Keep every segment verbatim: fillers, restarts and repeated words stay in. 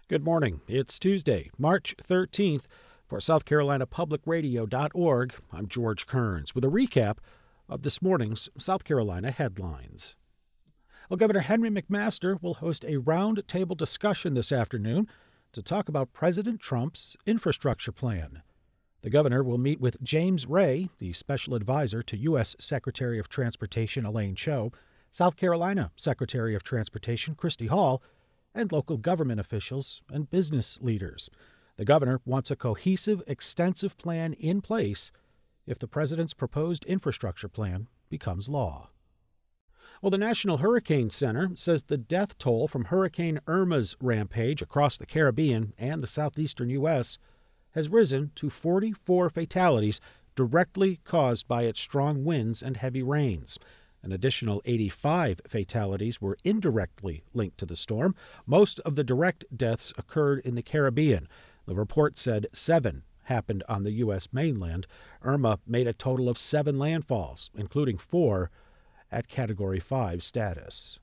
Good morning. It's Tuesday, March thirteenth. For South Carolina Public Radio dot org, I'm George Kearns with a recap of this morning's South Carolina headlines. Well, Governor Henry McMaster will host a round-table discussion this afternoon to talk about President Trump's infrastructure plan. The governor will meet with James Ray, the special advisor to U S Secretary of Transportation Elaine Chao, South Carolina Secretary of Transportation Christy Hall, and local government officials and business leaders. The governor wants a cohesive, extensive plan in place if the president's proposed infrastructure plan becomes law. Well, the National Hurricane Center says the death toll from Hurricane Irma's rampage across the Caribbean and the southeastern U S has risen to forty-four fatalities directly caused by its strong winds and heavy rains. An additional eighty-five fatalities were indirectly linked to the storm. Most of the direct deaths occurred in the Caribbean. The report said seven happened on the U S mainland. Irma made a total of seven landfalls, including four at Category five status.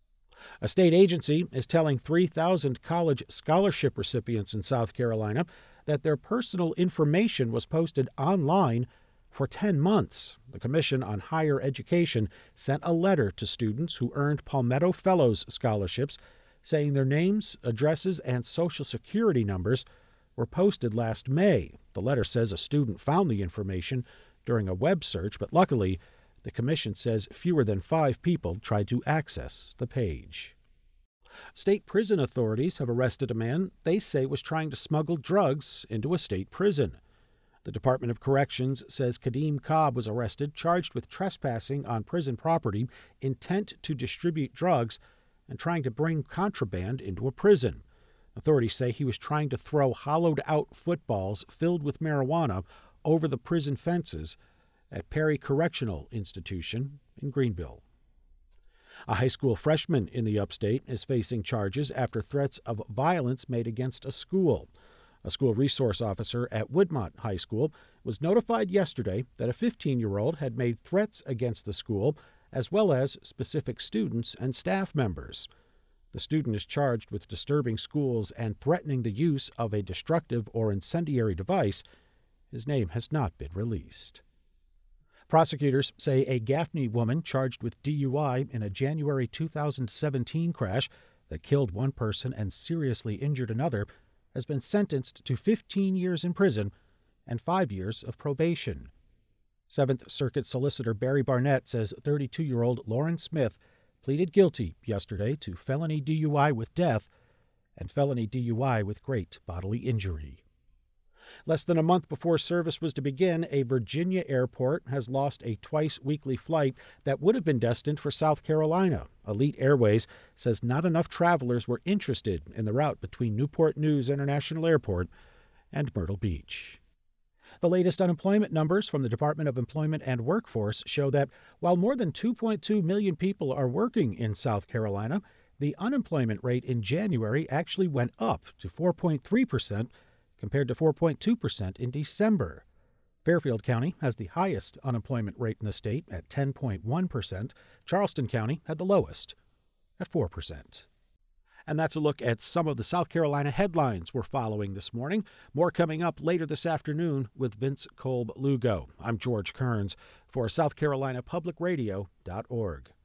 A state agency is telling three thousand college scholarship recipients in South Carolina that their personal information was posted online for ten months. The Commission on Higher Education sent a letter to students who earned Palmetto Fellows scholarships saying their names, addresses, and Social Security numbers were posted last May. The letter says a student found the information during a web search, but luckily, the Commission says fewer than five people tried to access the page. State prison authorities have arrested a man they say was trying to smuggle drugs into a state prison. The Department of Corrections says Kadeem Cobb was arrested, charged with trespassing on prison property, intent to distribute drugs, and trying to bring contraband into a prison. Authorities say he was trying to throw hollowed-out footballs filled with marijuana over the prison fences at Perry Correctional Institution in Greenville. A high school freshman in the upstate is facing charges after threats of violence made against a school. A school resource officer at Woodmont High School was notified yesterday that a fifteen-year-old had made threats against the school, as well as specific students and staff members. The student is charged with disturbing schools and threatening the use of a destructive or incendiary device. His name has not been released. Prosecutors say a Gaffney woman charged with D U I in a January two thousand seventeen crash that killed one person and seriously injured another has been sentenced to fifteen years in prison and five years of probation. Seventh Circuit Solicitor Barry Barnett says thirty-two-year-old Lauren Smith pleaded guilty yesterday to felony D U I with death and felony D U I with great bodily injury. Less than a month before service was to begin, a Virginia airport has lost a twice-weekly flight that would have been destined for South Carolina. Elite Airways says not enough travelers were interested in the route between Newport News International Airport and Myrtle Beach. The latest unemployment numbers from the Department of Employment and Workforce show that while more than two point two million people are working in South Carolina, the unemployment rate in January actually went up to four point three percent compared to four point two percent in December. Fairfield County has the highest unemployment rate in the state at ten point one percent. Charleston County had the lowest at four percent. And that's a look at some of the South Carolina headlines we're following this morning. More coming up later this afternoon with Vince Kolb Lugo. I'm George Kearns for South Carolina Public Radio dot org.